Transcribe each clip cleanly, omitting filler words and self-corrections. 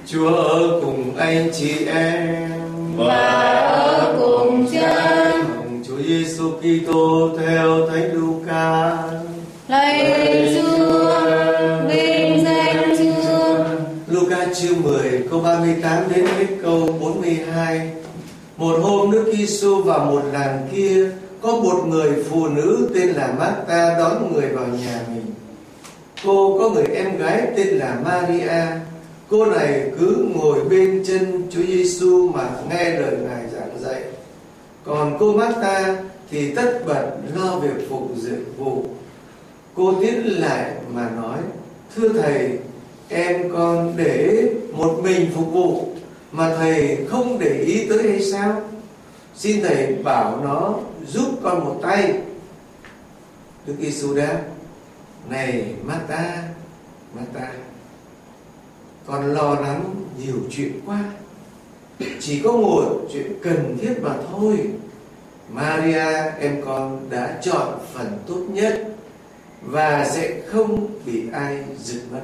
Chúa ở cùng anh chị em và ở cùng cha. Chúa Giêsu Kitô theo Thánh Luca. Lạy Chúa, vinh danh Chúa. Luca chương 10 câu 38 đến hết câu 42. Một hôm Đức Giêsu vào một làng kia, có một người phụ nữ tên là Marta đón người vào nhà mình. Cô có người em gái tên là Maria. Cô này cứ ngồi bên chân Chúa Giêsu mà nghe lời Ngài giảng dạy. Còn cô Marta thì tất bật lo việc phục vụ. Cô tiến lại mà nói: Thưa Thầy, em con để một mình phục vụ mà Thầy không để ý tới hay sao? Xin Thầy bảo nó giúp con một tay. Đức Giêsu đáp: Này Marta, Marta, con lo lắng nhiều chuyện quá, chỉ có một chuyện cần thiết mà thôi. Maria em con đã chọn phần tốt nhất và sẽ không bị ai giật mất.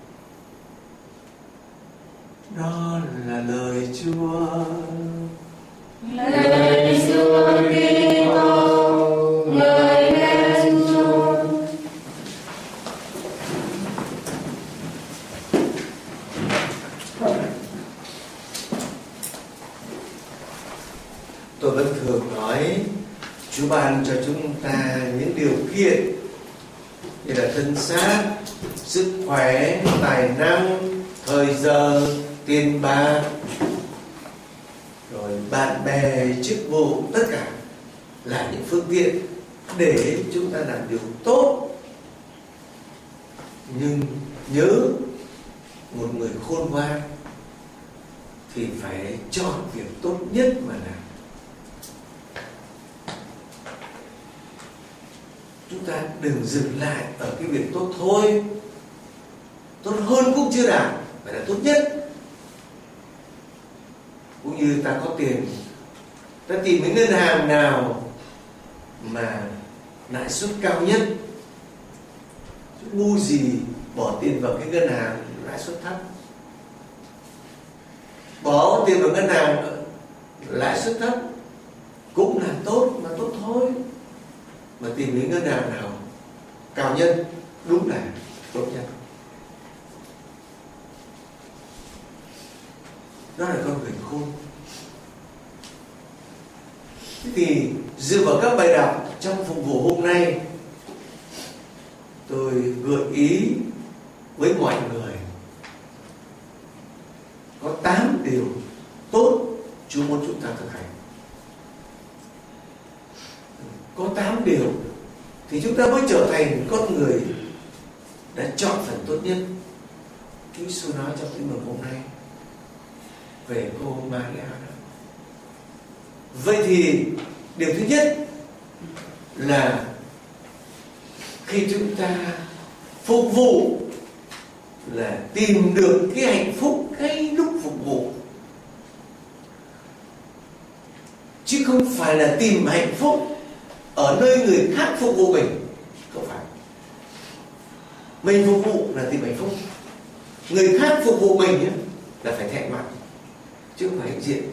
Đó là lời Chúa. Lời Chúa Kitô, ngợi khen Chúa. Tôi vẫn thường nói Chúa ban cho chúng ta những điều kiện như là thân xác, sức khỏe, tài năng, thời giờ, tiền bạc, rồi bạn bè, chức vụ, tất cả là những phương tiện để chúng ta làm điều tốt. Nhưng nhớ, một người khôn ngoan thì phải chọn việc tốt nhất mà làm. Chúng ta đừng dừng lại ở cái việc tốt thôi. Tốt hơn cũng chưa đạt, phải là tốt nhất. Cũng như ta có tiền, ta tìm cái ngân hàng nào mà lãi suất cao nhất. Ngu gì bỏ tiền vào cái ngân hàng lãi suất thấp. Bỏ tiền vào ngân hàng lãi suất thấp cũng là tốt, mà tốt thôi. Mà tìm đến ngân hàng nào cao nhất đúng là tốt nhất. Đó là con người khôn. Thế thì dựa vào các bài đọc trong phục vụ hôm nay, tôi gợi ý với mọi người có 8 điều tốt Chúa muốn chúng ta thực hành. Có 8 điều thì chúng ta mới trở thành con người đã chọn phần tốt nhất. Chúa Giêsu nói trong Kinh Mừng hôm nay về cô Maria đó. Vậy thì điều thứ nhất là khi chúng ta phục vụ là tìm được cái hạnh phúc ngay lúc phục vụ, chứ không phải là tìm hạnh phúc ở nơi người khác phục vụ mình. Không phải. Mình phục vụ là tìm hạnh phúc, người khác phục vụ mình là phải thẹn mặt, chứ không phải hạnh diện.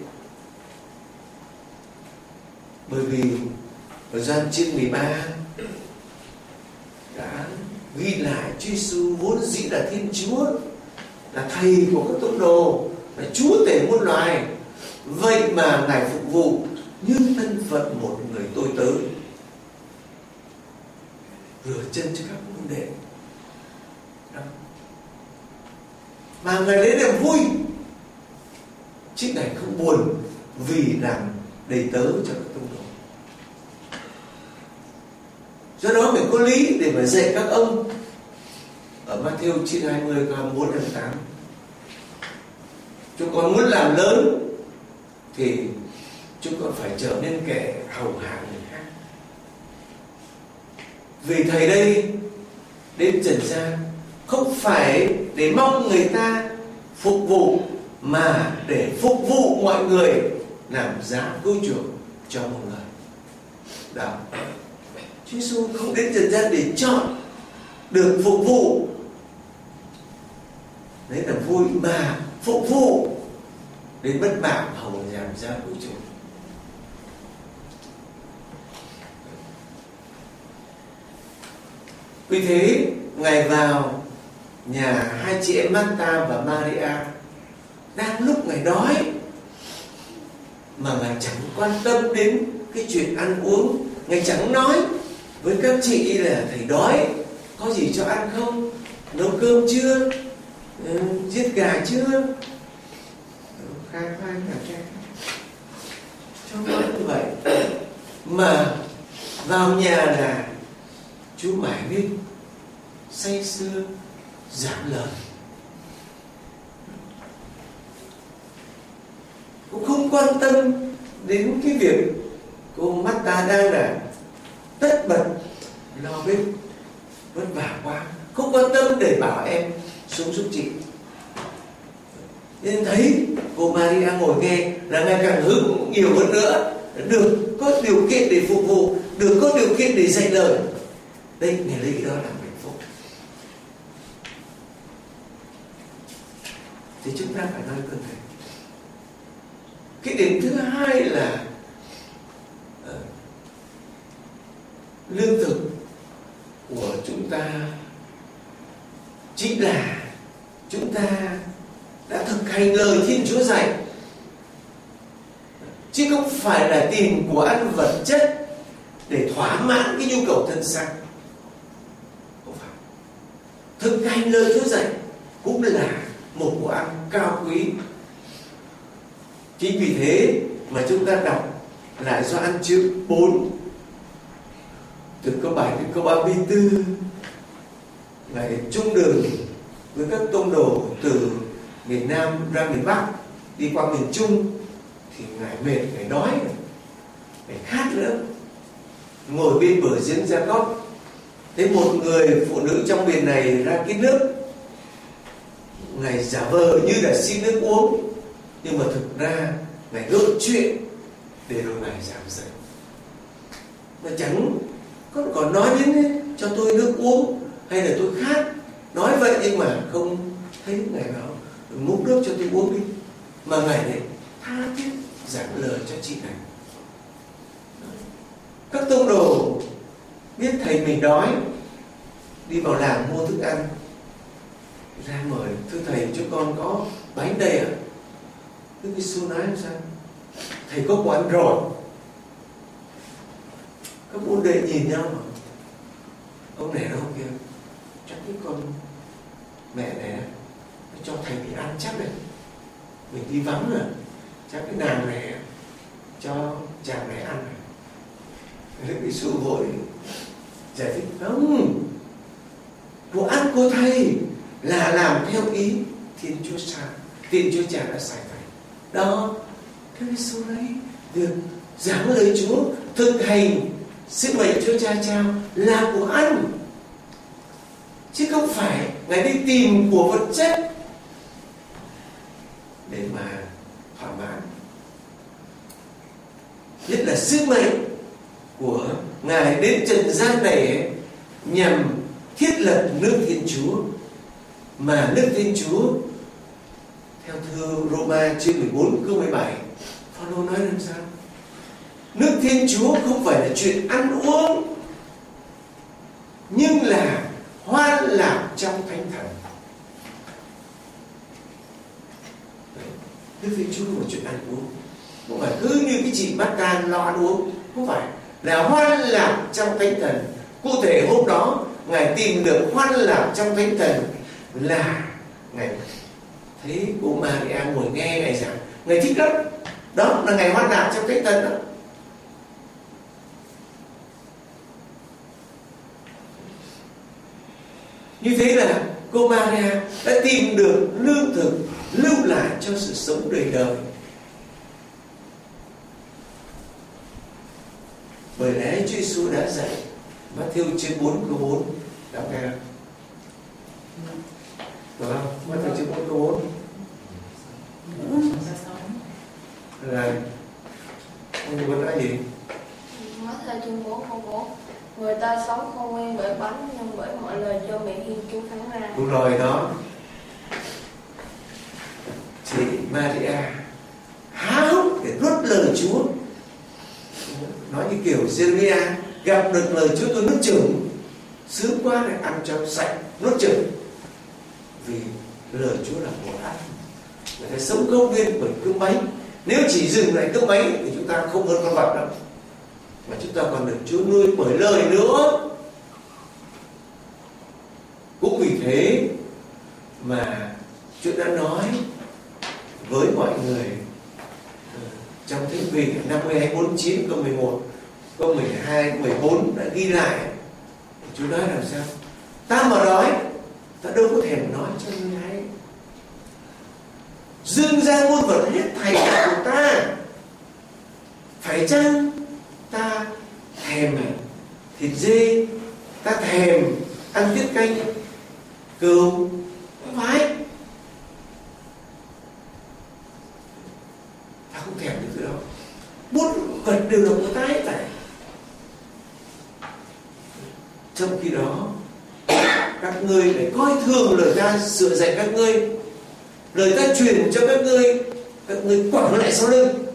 Bởi vì ở Gioan chương 13 đã ghi lại Chúa Giêsu vốn dĩ là Thiên Chúa, là Thầy của các tông đồ, là Chúa tể muôn loài. Vậy mà Ngài phục vụ như thân phận một người tôi tớ, rửa chân cho các môn đệ. Mà Ngài lấy niềm vui, chứ Ngài không buồn vì làm đầy tớ cho các tông đồ. Do đó mình có lý để mà dạy các ông ở Matthew chương 20 câu 4 đến 8. Chúng con muốn làm lớn thì chúng con phải trở nên kẻ hầu hạ người khác. Vì Thầy đây đến trần gian không phải để mong người ta phục vụ, mà để phục vụ mọi người, làm giá cứu chuộc cho mọi người. Đó. Chúa Giêsu không đến trần gian để chọn được phục vụ, đấy là vui, mà phục vụ đến bất bạo hầu giảm giá của chúng. Vì thế Ngài vào nhà hai chị em Marta và Maria. Đang lúc Ngài đói mà Ngài chẳng quan tâm đến cái chuyện ăn uống. Ngài chẳng nói với các chị là thầy đói, có gì cho ăn không, nấu cơm chưa, giết gà chưa, khai cho con như vậy. Mà vào nhà là Chúa mải miết say sưa giảng lời, cũng không quan tâm đến cái việc cô Marta đang là tất bật lo bếp, vất vả quá, không quan tâm để bảo em xuống giúp chị. Nên thấy cô Maria ngồi nghe là ngày càng hứng nhiều hơn nữa, được có điều kiện để phục vụ, được có điều kiện để dạy lời. Đây, Ngài lấy đó làm hạnh phúc. Thì chúng ta phải nói cơ thể. Cái điểm thứ hai là lương thực của chúng ta chính là chúng ta đã thực hành lời Thiên Chúa dạy, chứ không phải là tìm của ăn vật chất để thỏa mãn cái nhu cầu thân xác. Không phải. Thực hành lời Chúa dạy cũng là một của ăn cao quý. Chính vì thế mà chúng ta đọc lại Gioan chương 4 từ câu 7 đến câu 34, Ngài chung đường với các tông đồ từ miền Nam ra miền Bắc, đi qua miền Trung, thì Ngài mệt, Ngài đói, Ngài khát nữa, ngồi bên bờ giếng Gia-cóp, thấy một người phụ nữ trong miền này ra cái nước, Ngài giả vờ như là xin nước uống, nhưng mà thực ra Ngài gợi chuyện để rồi Ngài giảng dạy. Mà chẳng còn nói đến cho tôi nước uống hay là tôi khát, nói vậy nhưng mà không thấy Ngài bảo múc nước cho tôi uống đi, mà Ngài này tha thiết giảng lời cho chị này. Các tông đồ biết thầy mình đói, đi vào làng mua thức ăn, ra mời: thưa thầy, cho con có bánh đây ạ. Đức Giêsu nói làm sao? Thầy có của ăn rồi. Các môn đệ nhìn nhau mà ông này đâu kia, chắc cái con mẹ này nó cho thầy bị ăn chắc này, mình đi vắng rồi, chắc cái nàng này cho chàng này ăn này. Đức Giêsu vội giải thích: không, của ăn của thầy là làm theo ý Thiên Chúa Cha đã sai thầy. Đó, Đức Giêsu nói việc giảng lời Chúa, thực hành sứ mệnh Chúa Cha trao là của ăn, chứ không phải Ngài đi tìm của vật chất để mà thỏa mãn. Nhất là sứ mệnh của Ngài đến trần gian này ấy, nhằm thiết lập nước Thiên Chúa. Mà nước Thiên Chúa theo thư Roma chương 14 câu 17, Phaolô nói làm sao? Nước Thiên Chúa không phải là chuyện ăn uống, nhưng là hoan lạc trong Thánh Thần. Nước Thiên Chúa không phải chuyện ăn uống, không phải cứ như cái chị Marta lo ăn uống, không phải, là hoan lạc trong Thánh Thần. Cụ thể hôm đó Ngài tìm được hoan lạc trong Thánh Thần là Ngài thấy cô Maria ngồi nghe Ngài giảng, Ngài thích lắm. Đó là Ngài hoan lạc trong Thánh Thần đó. Như thế là cô Maria đã tìm được lương thực lưu lại cho sự sống đời đời. Bởi lẽ Chúa Giêsu đã dạy, Matthew chương 4 câu 4, đọc nghe không? Được không? Matthew chương 4 câu 4. Rồi. Ông có nói gì? Matthew chương 4 câu 4. Người ta sống không nguyên bởi bánh, nhưng bởi mọi lời do miệng Thiên Chúa phán ra. Đúng rồi đó. Maria háo hức để nuốt lời Chúa. Nói như kiểu Jeremia, gặp được lời Chúa tôi nuốt chửng, sướng quá này, ăn cho sạch, nuốt chửng. Vì lời Chúa là bổ ích. Người ta sống công viên bởi cơm bánh. Nếu chỉ dừng lại cơm bánh thì chúng ta không hơn con vật đâu, mà chúng ta còn được Chúa nuôi bởi lời nữa. Cũng vì thế mà Chúa đã nói với mọi người trong Thi Vị 52:49 câu 11, câu 12, 14 đã ghi lại. Chúa nói làm sao? Ta mà đói, ta đâu có thèm nói cho ngươi hay. Dương ra muôn vật hết thảy là của ta. Phải chăng ta thèm thịt dê, ta thèm ăn tiết canh cừu? Không phải. Ta không thèm được thứ đó. Bốn vật đều là của ta hết thảy. Trong khi đó các ngươi lại coi thường lời ta sửa dạy các ngươi, lời ta truyền cho các ngươi quẳng lại sau lưng.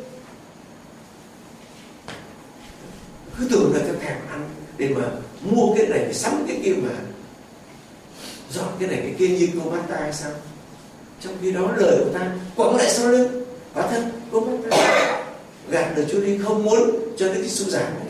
Cứ tưởng là ta thèm ăn để mà mua cái này, sắm cái kia, mà dọn cái này cái kia như cô bác ta hay sao? Trong khi đó lời của ta quẳng lại sau lưng. Quả thật cô bác ta gạt lời Chúa đi, không muốn cho đến cái su giảng này.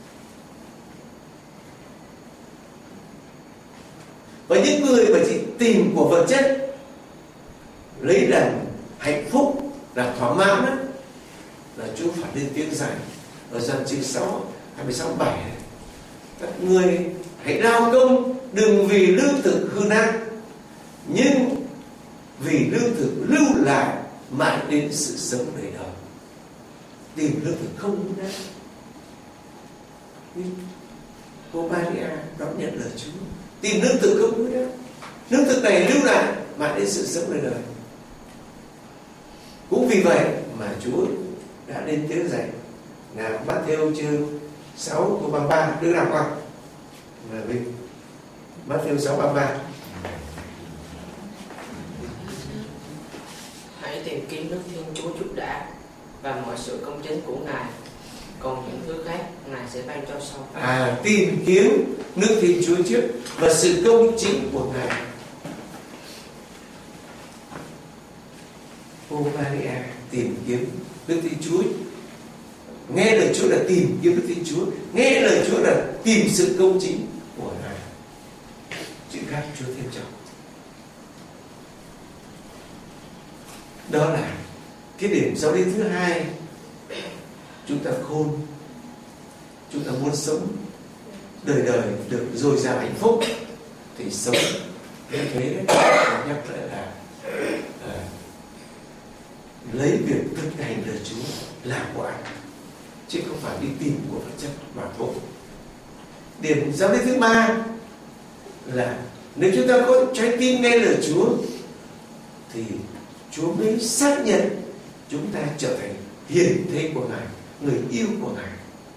Và những người mà chỉ tìm của vật chất, lấy làm hạnh phúc, là thỏa mãn đó, là Chúa phải lên tiếng giải ở Giăng chương 6, 26-27 này. Các ngươi hãy lao công đừng vì lương thực hư nát, nhưng vì lương thực lưu lại mãi đến sự sống đời đời. Tìm lương thực không hư nát. Cô Maria đón nhận lời Chúa, tìm lương thực không hư nát. Lương thực này lưu lại mãi đến sự sống đời đời. Cũng vì vậy mà Chúa đã lên tiếng dạy là Matthew chương 6 câu 33, đứa nào con? Là Vinh. Matthew 6:33. Hãy tìm kiếm nước Thiên Chúa trước đã, và mọi sự công chính của Ngài, còn những thứ khác Ngài sẽ ban cho sau. Tìm kiếm nước Thiên Chúa trước và sự công chính của Ngài. Cô Maria tìm kiếm nước Thiên Chúa. Nghe lời Chúa là tìm kiếm nước Thiên Chúa, nghe lời Chúa là tìm sự công chính của Ngài. Chuyện khác Chúa thêm cho. Đó là cái điểm giáo lý thứ hai. Chúng ta khôn, chúng ta muốn sống đời đời được dồi dào hạnh phúc thì sống như thế. Nhắc lại là lấy việc thực hành lời Chúa là quả, chứ không phải đi tìm của vật chất mà thôi. Điểm giáo lý thứ ba là nếu chúng ta có trái tim nghe lời Chúa thì Chúa mới xác nhận chúng ta trở thành hiền thê của Ngài, người yêu của Ngài.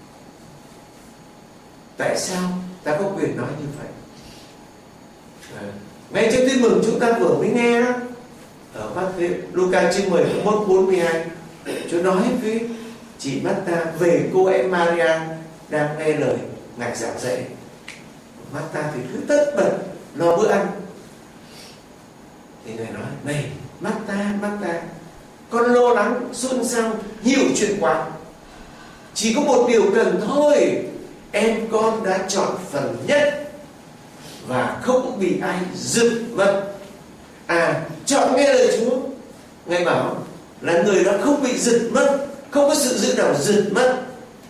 Tại sao ta có quyền nói như vậy? Ngay trong tin mừng chúng ta vừa mới nghe đó, ở Luca chương 11:42, Chúa nói với chị Marta về cô em Maria đang nghe lời Ngài giảng dạy. Marta thì cứ tất bật lo bữa ăn. Thì Ngài nói: này Marta, Marta, con lo lắng xôn xao nhiều chuyện quá. Chỉ có một điều cần thôi, em con đã chọn phần nhất và không bị ai giật mất. Chọn nghe lời Chúa. Ngài bảo là người đó không bị giật mất, không có sự dữ nào giật mất.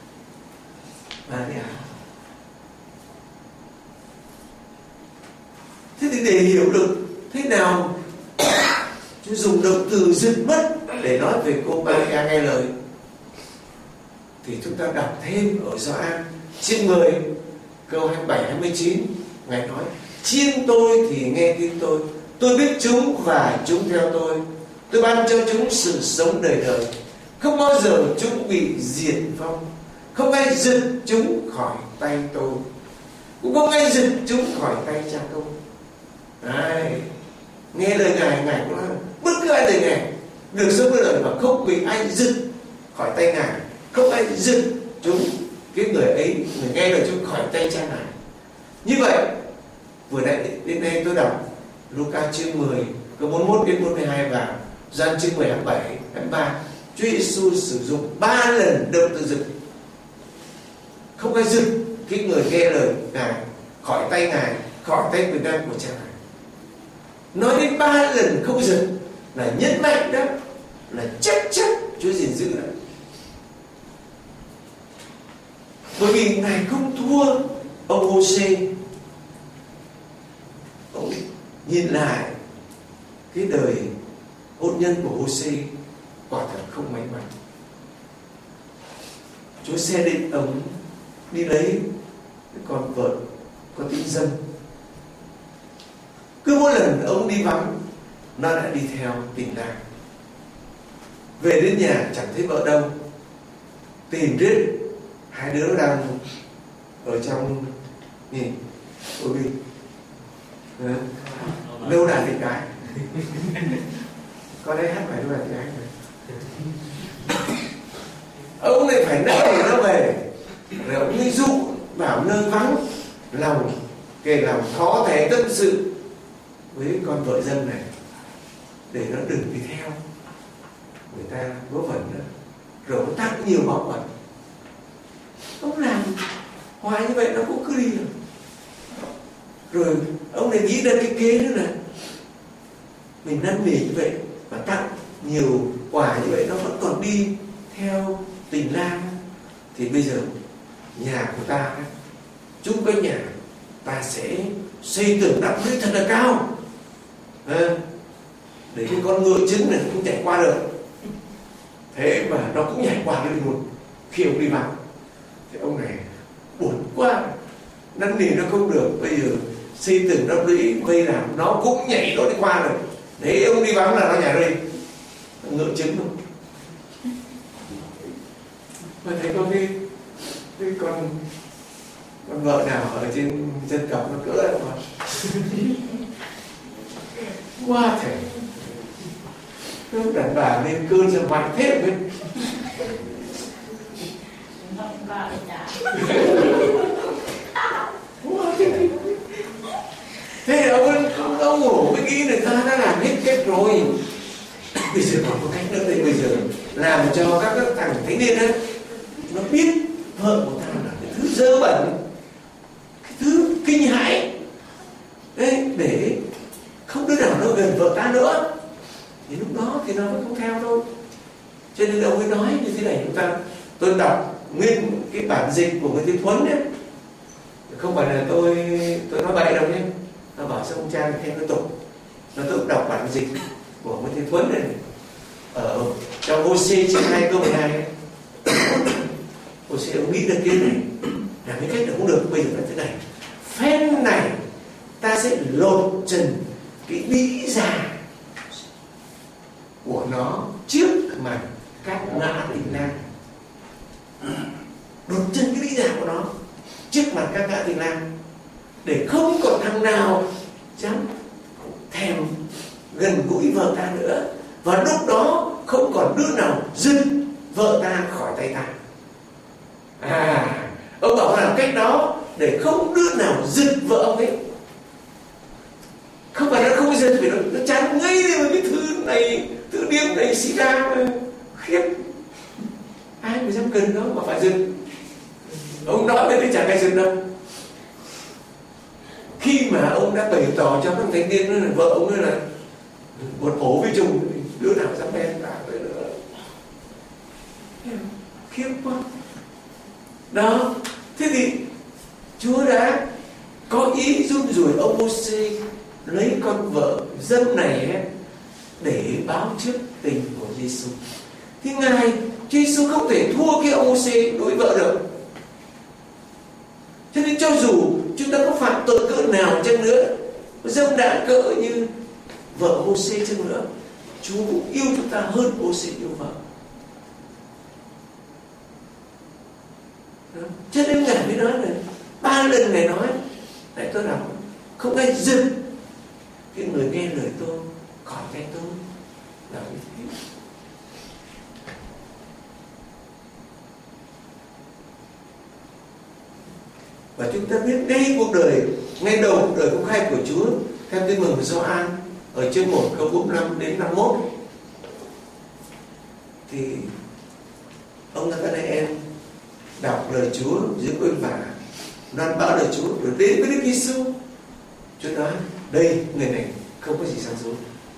Thế thì để hiểu được thế nào Chúa dùng động từ giật mất để nói về cô Maria nghe lời, thì chúng ta đọc thêm ở Gioan chương 10 câu 27-29. Ngài nói: chiên tôi thì nghe tiếng tôi biết chúng và chúng theo tôi ban cho chúng sự sống đời đời, không bao giờ chúng bị diệt vong, không ai giật chúng khỏi tay tôi, cũng không ai giật chúng khỏi tay cha tôi. Nghe lời Ngài, Ngài cũng nói bất cứ ai lời Ngài được sống với lời mà không bị ai giật khỏi tay Ngài, không ai giật chúng cái người ấy, người nghe lời Chúa khỏi tay cha Ngài. Như vậy vừa nãy đến đây tôi đọc Luca chương 10 câu 41 đến 42 và Gioan chương 10 27 23, Chúa Giêsu sử dụng 3 lần động từ giật. Không ai giật cái người nghe lời Ngài khỏi tay Ngài, khỏi tay quyền năng của cha Ngài. Nói đến 3 lần không giật là nhấn mạnh đó, là chắc Chúa gìn giữ đó. Bởi vì Ngài không thua ông Hô-sê. Ông nhìn lại cái đời hôn nhân của Hô-sê quả thật không may mắn. Chúa sẽ định ông đi lấy cái con vợ có tín dân. Cứ mỗi lần ông đi vắng, nó đã đi theo tình lang. Về đến nhà chẳng thấy vợ đâu, tìm riết hai đứa đang ở trong nhìn ôi bi lâu đài tình gái. Con đây hát phải lâu đài tình gái này. Ông lại phải nỡ nó về, rồi ông đi dụ bảo nơi vắng lòng, kể lòng khó thể tâm sự với con vợ dân này để nó đừng đi theo người ta vớ vẩn nữa, rồi nó tặng nhiều bảo vật. Ông làm hoài như vậy nó cũng cứ đi rồi ông này nghĩ ra cái kế nữa là mình năn nỉ như vậy và tặng nhiều quà như vậy nó vẫn còn đi theo tình lang, thì bây giờ nhà của ta chung quanh nhà ta sẽ xây tường đắp lưới thật là cao để cái con ngựa trứng này cũng chạy qua được. Thế mà nó cũng nhảy qua được luôn khi ông đi vắng. Thì ông này buồn quá, năn nỉ nó không được, bây giờ xây tường đắp lưới vây làm nó cũng nhảy nó đi qua rồi. Đấy, ông đi vắng là nó nhảy đi ngựa trứng luôn. Mà thấy có cái con vợ nào ở trên dân tộc nó cỡ lại mà quá thể đàn bà lên cơn ra mạnh thế bên thế ông ngủ mới nghĩ người ta đã làm hết cách rồi, bây giờ còn có cách nữa đây. Bây giờ làm cho các thằng thanh niên ấy nó biết vợ của ta là cái thứ dơ bẩn, cái thứ kinh hãi đấy, để không đứa nào nó gần vợ ta nữa, thì lúc đó thì nó mới không theo thôi. Cho nên ông ấy nói như thế này, tôi đọc nguyên cái bản dịch của người Thiên Thuấn đấy, không phải là tôi nói bậy đâu nhé. Nó bảo sao ông Trang thêm cái tục, nó tự đọc bản dịch của người Thiên Thuấn này ở trong Hô-sê chương 2 câu 12. Hô-sê ông nghĩ được cái này, làm cái cách là không được, bây giờ là thế này, phen này ta sẽ lột trần cái đĩ già của nó trước mặt các ngã tình lang, đột chân cái đĩ già của nó trước mặt các ngã tình lang, để không còn thằng nào dám thèm gần gũi vợ ta nữa, và lúc đó không còn đứa nào giật vợ ta khỏi tay ta. Ông bảo làm cách đó để không đứa nào giật vợ ông ấy. Không phải nó không giật, vì nó chán ngay với cái thứ này, thứ điếm này xì ra khiếp, ai mà dám gần nó mà phải giật. Ông nói với thì chẳng ai giật đâu. Khi mà ông đã bày tỏ cho các thanh niên là vợ ông ấy là một ổ với chồng, đứa nào dám bén vào với nữa, khiếp quá đó. Thế thì Chúa đã có ý run rủi ông Hô-sê lấy con vợ dâm này ấy, để báo trước tình của Giêsu. Thì Ngài Chúa Giêsu không thể thua cái ông Hô-sê đối vợ được. Cho nên cho dù chúng ta có phạm tội cỡ nào chăng nữa, dâm đãng cỡ như vợ Hô-sê chăng nữa, Chúa cũng yêu chúng ta hơn Hô-sê yêu vợ. Đó. Cho nên Ngài mới nói này, 3 lần Ngài nói, tại tôi đọc, không ai giật cái người nghe lời tôi khỏi tay tôi là như thế. Và chúng ta biết ngay cuộc đời, ngay đầu cuộc đời công khai của Chúa theo Tin mừng của Gioan ở chương 1 câu 45 đến 51 thì ông Nathanael đọc lời Chúa dưới vội vã loan báo lời Chúa rồi đến với Đức Giêsu. Chúa nói đây, người này không có gì sang dối.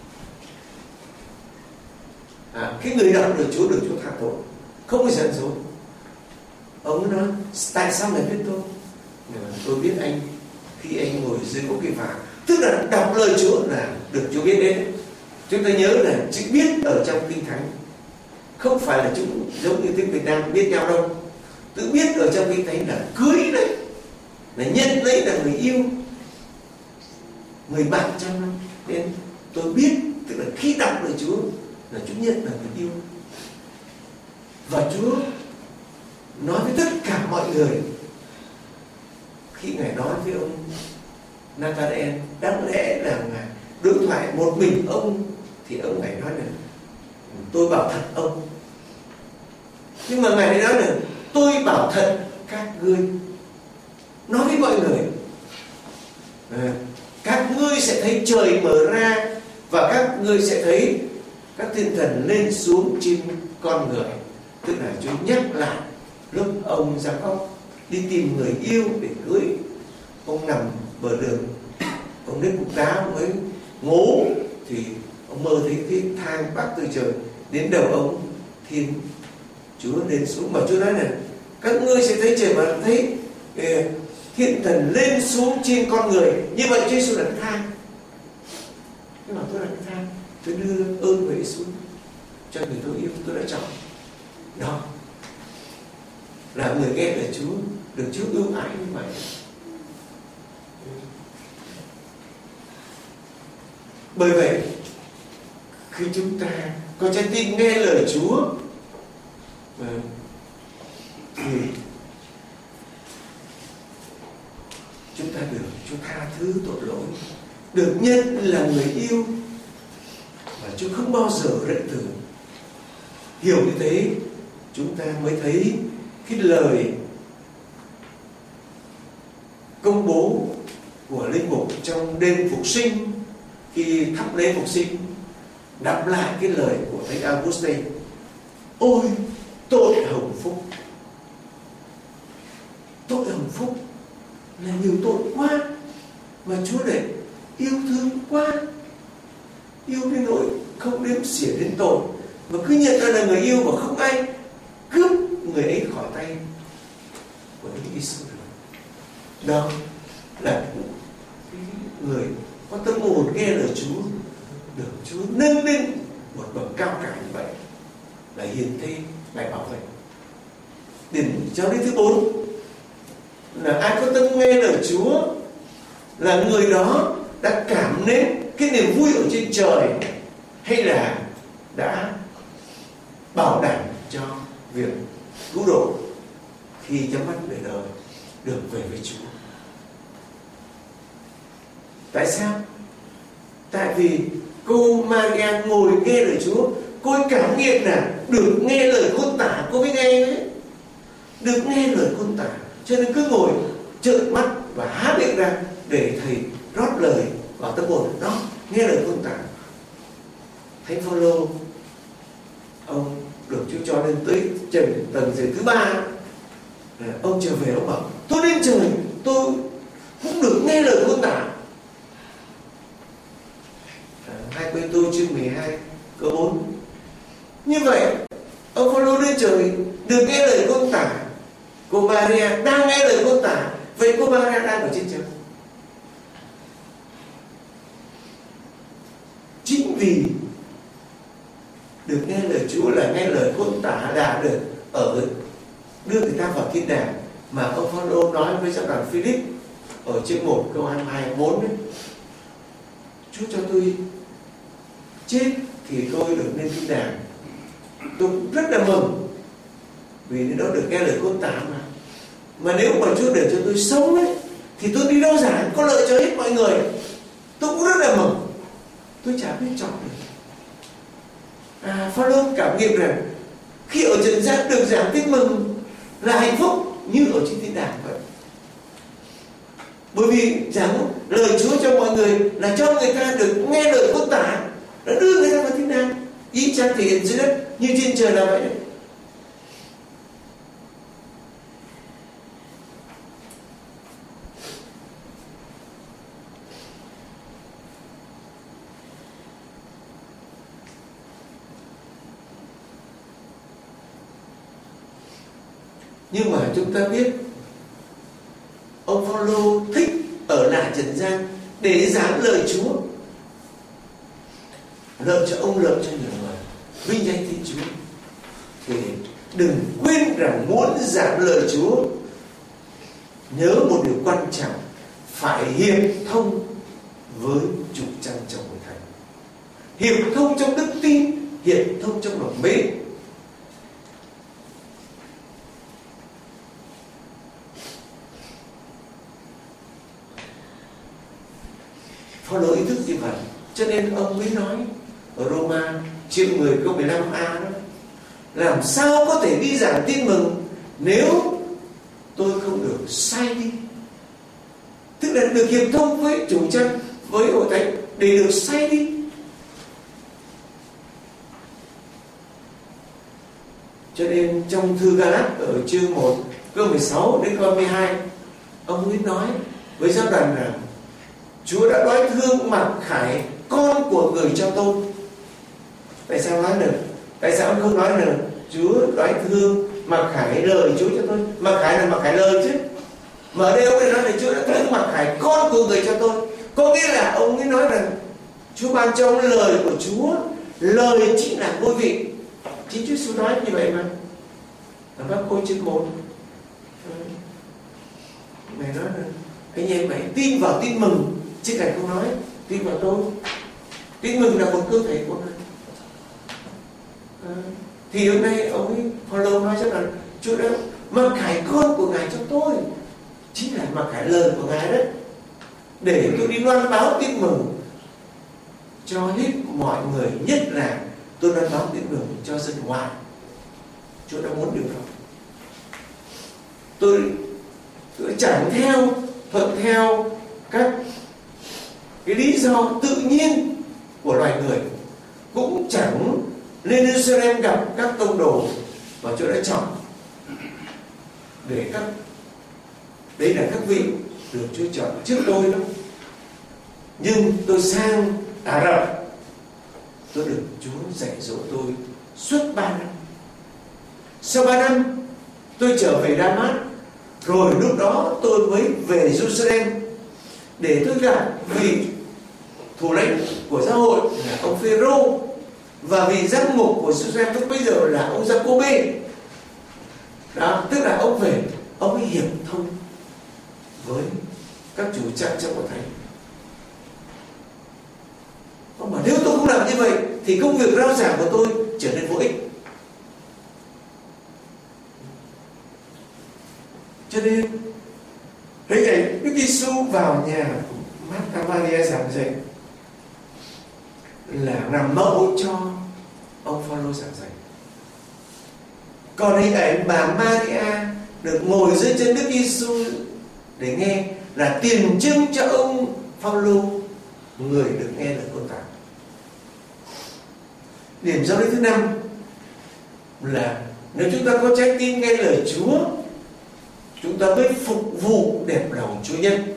Cái người đọc lời Chúa được Chúa tha tội, không có gì sang dối. Ông nói tại sao ngài biết tôi? Tôi biết anh khi anh ngồi dưới gốc cây vàng. Tức là đọc lời Chúa là được Chúa biết đến. Chúng ta nhớ là chữ biết ở trong Kinh Thánh không phải là chúng giống như tiếng Việt Nam biết nhau đâu. Tự biết ở trong Kinh Thánh là cưới đấy, là nhận lấy là người yêu, người bạn trong năm. Nên tôi biết, tức là khi đọc lời Chúa là Chúa nhận là người yêu. Và Chúa nói với tất cả mọi người. Khi Ngài nói với ông Nathanael, đáng lẽ là Ngài đối thoại một mình ông, thì ông Ngài nói là tôi bảo thật ông. Nhưng mà Ngài nói là tôi bảo thật các ngươi. Nói với mọi người, các ngươi sẽ thấy trời mở ra và các ngươi sẽ thấy các thiên thần lên xuống trên con người. Tức là Chúa nhắc lại lúc ông Giăng-óc đi tìm người yêu để cưới. Ông nằm bờ đường, ông đến cục đá mới ngố thì ông mơ thấy cái thang bắc từ trời đến đầu ông, Thiên Chúa lên xuống. Mà Chúa nói là các ngươi sẽ thấy trời và thấy thiên thần lên xuống trên con người. Như vậy Chúa Giêsu là cái thang. Nhưng mà tôi là cái thang, tôi đưa ơn huệ xuống cho người tôi yêu, tôi đã chọn. Đó là người nghe lời Chúa được Chúa ưu ái như vậy. Bởi vậy khi chúng ta có trái tim nghe lời Chúa thì chúng ta được Chúa tha thứ tội lỗi, được nhận là người yêu, và Chúa không bao giờ rận từ. Hiểu như thế chúng ta mới thấy cái lời công bố của linh mục trong đêm phục sinh, khi thắp lễ phục sinh, đáp lại cái lời của Thánh Augustine: ôi tội hồng phúc. Tội hồng phúc là nhiều tội quá mà Chúa lại yêu thương quá, yêu đến nỗi không đếm xỉa đến tội, mà cứ nhận ra là người yêu và không ai cướp người ấy khỏi tay của Đức Giêsu. Đó là người có tâm hồn nghe lời Chúa được Chúa nâng lên một bậc cao cả như vậy, là hiền thê lại bảo vệ. Điểm giáo lý thứ 4 là ai có tâm nghe lời Chúa là người đó đã cảm đến cái niềm vui ở trên trời, hay là đã bảo đảm cho việc cứu độ khi nhắm mắt để đời được về với Chúa. Tại sao? Tại vì cô Maria ngồi nghe lời Chúa, cô ấy cảm nghiệm là được nghe lời khôn tả, cô mới nghe đấy, được nghe lời khôn tả, cho nên cứ ngồi trợn mắt và há miệng ra để thầy rót lời vào tâm hồn. Đó, nghe lời khôn tả. Thánh Phaolô, ông được Chúa cho lên tới tầng trời thứ 3. Ông trở về, ông bảo tôi lên trời, tôi cũng được nghe lời khôn tả. 2 Cô-rinh-tô chương 12 câu 4. Như vậy ông Phaolô lên trời được nghe lời khôn tả, cô Maria đang nghe lời khôn tả. Vậy cô Maria đang ở trên trời. Chính vì được nghe lời Chúa là nghe lời khôn tả đã được đưa người ta vào thiên đàng, mà ông Phaolô nói với giáo đoàn Philip ở chương 1 câu 22-24 đấy: Chúa cho tôi chết thì tôi được lên thiên đàng. Tôi cũng rất là mừng vì nó được nghe lời khôn tả mà nếu mà Chúa để cho tôi sống ấy, thì tôi đi đâu giảng có lợi cho hết mọi người. Tôi cũng rất là mừng. Tôi chả biết chọn được. Phaolô cảm nghiệm rằng khi ở trần gian được giảng tin mừng là hạnh phúc như ở trên thiên đàng vậy. Bởi vì giảng lời Chúa cho mọi người là cho người ta được nghe lời phước tả, đã đưa người ta vào thiên đàng. Ý chang thể hiện dưới đất như trên trời là vậy đấy. Nhưng mà chúng ta biết ông Phaolô thích ở lại trần gian để giảng lời Chúa, lợi cho ông, lợi cho nhiều người, vinh danh Thiên Chúa. Thì đừng quên rằng muốn giảng lời Chúa, nhớ một điều quan trọng, phải hiệp thông với chủ trăng trong hội thánh, hiệp thông trong đức tin, hiệp thông trong lòng mến. Phaolô ý thức như vậy, cho nên ông mới nói ở Roma chương 10 câu 15a đó: làm sao có thể đi giảng tin mừng nếu tôi không được sai đi. Tức là được hiệp thông với chủ trăng, với hội thánh để được sai đi. Cho nên trong thư Ga-lát ở chương 1 câu 16 đến câu 12, ông ấy nói với giáo đoàn rằng Chúa đã nói thương Mặc Khải, con của người cho tôi. Tại sao nói được? Tại sao ông không nói được Chúa nói thương Mặc Khải, lời Chúa cho tôi? Mặc Khải là Mặc Khải lời chứ. Mà ở đây ông ấy nói là Chúa đã thương Mặc Khải, con của người cho tôi. Có nghĩa là ông ấy nói rằng Chúa ban cho ông lời của Chúa. Lời chính là ngôi vị. Chính Chúa Giêsu nói như vậy mà. Ở Pháp Khôi chương 1, Ngài nói là anh em hãy tin vào tin mừng, chứ Ngài không nói tin vào tôi. Tin mừng là một cơ thể của Ngài. Thì hôm nay ông ấy Phaolô nói chắc là Chúa đã Mặc Khải con của Ngài cho tôi, chính là Mặc Khải lời của Ngài đấy, để tôi đi loan báo tin mừng cho hết mọi người, nhất là tôi loan báo tin mừng cho dân ngoại. Chúa đã muốn điều đó. Tôi chẳng thuận theo các cái lý do tự nhiên của loài người, cũng chẳng lên Jerusalem gặp các tông đồ mà Chúa đã chọn để đấy là các vị được Chúa chọn trước tôi đó. Nhưng tôi sang Ả Rập, tôi được Chúa dạy dỗ tôi suốt 3 năm. Sau 3 năm tôi trở về Đa-mát, rồi lúc đó tôi mới về Jerusalem để tôi gặp vị thủ lãnh của giáo hội là ông Phêrô, và vị giám mục của Jerusalem lúc bây giờ là ông Giacôbê. Đó, tức là ông về, ông ấy hiệp thông với các chủ trại trong hội thánh. Ông bảo nếu tôi không làm như vậy thì công việc rao giảng của tôi trở nên vô ích. Cho nên hình ảnh Đức Giêsu vào nhà Martha Maria giảng dạy là làm mẫu cho ông Phaolô giảng dạy. Còn hình ảnh bà Maria được ngồi dưới chân Đức Giêsu để nghe là tiền trưng cho ông Phaolô, người được nghe lời phước tả. Điểm giáo lý thứ 5 là nếu chúng ta có trái tim nghe lời Chúa, chúng ta mới phục vụ đẹp lòng Chúa nhân.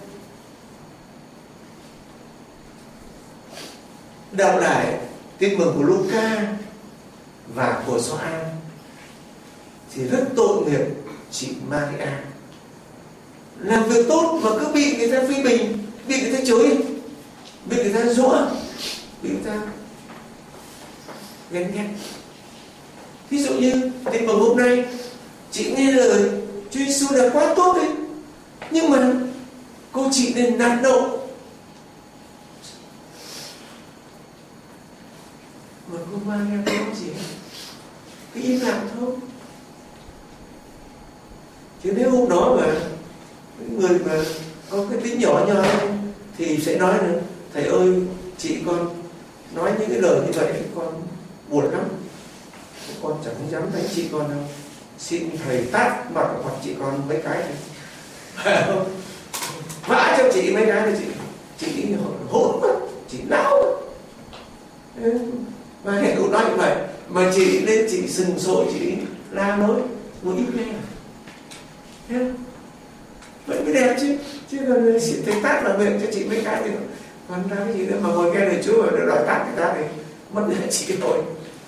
Đọc lại tin mừng của Luca và của Gioan thì rất tội nghiệp chị Maria, làm việc tốt mà cứ bị người ta phê bình, bị người ta chối, bị người ta dỗi, bị người ta ghen ghét. Ví dụ như tin mừng hôm nay, chị nghe lời Chúa Giêsu là quá tốt đấy, nhưng mà cô chị nên nạt nộ, mà cô Maria có gì cái im lặng thôi. Chứ nếu hôm đó mà người mà có cái tính nhỏ nhoi thì sẽ nói là thầy ơi, chị con nói những cái lời như vậy con buồn lắm, con chẳng dám đánh chị con đâu, xin thầy tát mặt hoặc chị con mấy cái này. vã cho chị mấy cái thì chị hỗn quá, chị não quá. Mà hẹn cũng nói như vậy mà chị lên chị sừng sội, chị la nói một ít nghe vậy mới đẹp chứ còn chị thấy tát là mềm cho chị mấy cái thì còn ra cái gì nữa mà ngồi nghe lời Chúa mà nó đòi tát người ta thì mất nhà chị rồi.